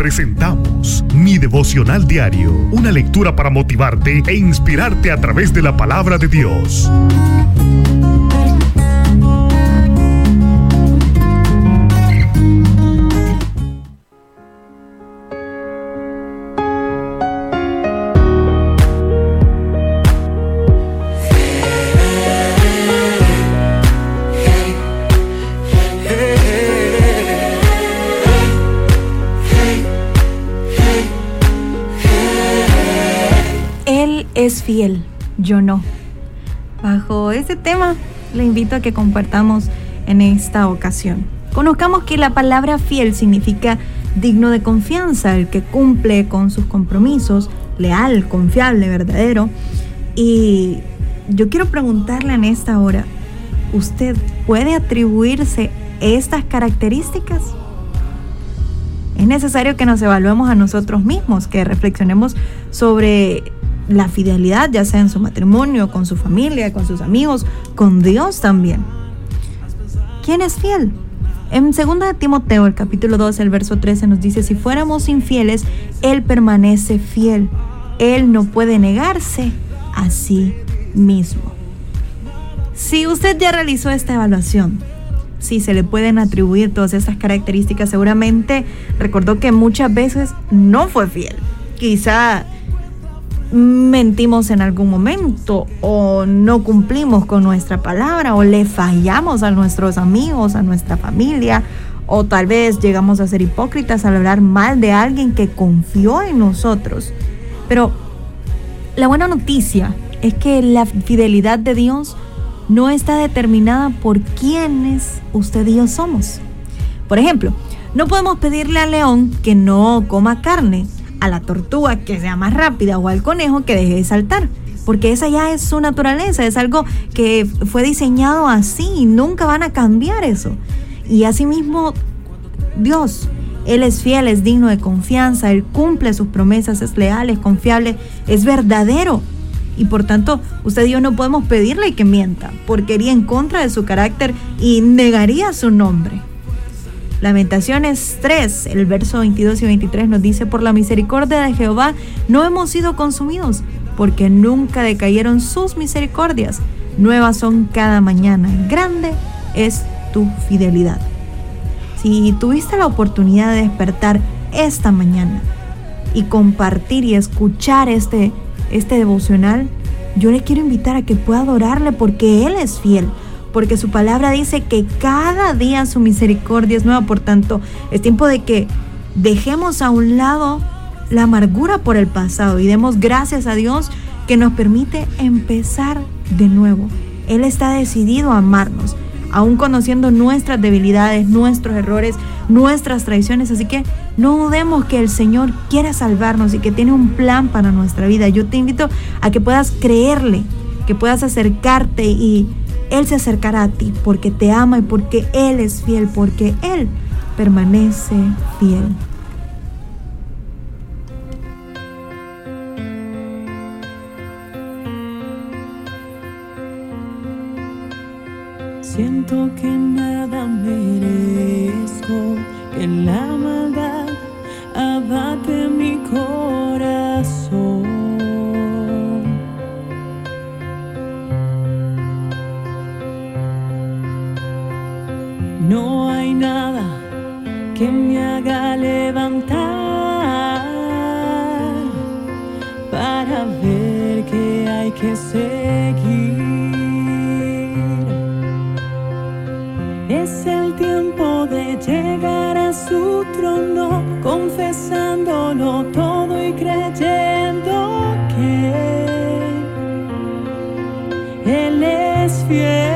presentamos Mi Devocional Diario, una lectura para motivarte e inspirarte a través de la palabra de Dios. Es fiel, yo no. Bajo este tema, le invito a que compartamos en esta ocasión. Conozcamos que la palabra fiel significa digno de confianza, el que cumple con sus compromisos, leal, confiable, verdadero. Y yo quiero preguntarle en esta hora, ¿usted puede atribuirse estas características? Es necesario que nos evaluemos a nosotros mismos, que reflexionemos sobre la fidelidad, ya sea en su matrimonio, con su familia, con sus amigos, con Dios también. ¿Quién es fiel? En 2 Timoteo, el capítulo 2, el verso 13 nos dice: si fuéramos infieles, Él permanece fiel. Él no puede negarse a sí mismo. Si usted ya realizó esta evaluación, si se le pueden atribuir todas estas características, seguramente recordó que muchas veces no fue fiel. Quizá mentimos en algún momento, o no cumplimos con nuestra palabra, o le fallamos a nuestros amigos, a nuestra familia, o tal vez llegamos a ser hipócritas al hablar mal de alguien que confió en nosotros. Pero la buena noticia es que la fidelidad de Dios no está determinada por quiénes usted y yo somos. Por ejemplo, no podemos pedirle al león que no coma carne, a la tortuga que sea más rápida o al conejo que deje de saltar, porque esa ya es su naturaleza, es algo que fue diseñado así y nunca van a cambiar eso. Y asimismo Dios, Él es fiel, es digno de confianza, Él cumple sus promesas, es leal, es confiable, es verdadero. Y por tanto, usted y yo no podemos pedirle que mienta, porque iría en contra de su carácter y negaría su nombre. Lamentaciones 3, el verso 22 y 23 nos dice: por la misericordia de Jehová no hemos sido consumidos, porque nunca decayeron sus misericordias. Nuevas son cada mañana, grande es tu fidelidad. Si tuviste la oportunidad de despertar esta mañana y compartir y escuchar este devocional, yo le quiero invitar a que pueda adorarle, porque Él es fiel. Porque su palabra dice que cada día su misericordia es nueva. Por tanto, es tiempo de que dejemos a un lado la amargura por el pasado y demos gracias a Dios que nos permite empezar de nuevo. Él está decidido a amarnos, aún conociendo nuestras debilidades, nuestros errores, nuestras traiciones. Así que no dudemos que el Señor quiere salvarnos y que tiene un plan para nuestra vida. Yo te invito a que puedas creerle, que puedas acercarte, y Él se acercará a ti porque te ama y porque Él es fiel, porque Él permanece fiel. Siento que nada merezco, que la maldad abate mi corazón. No hay nada que me haga levantar para ver que hay que seguir. Es el tiempo de llegar a su trono, confesándolo todo y creyendo que Él es fiel.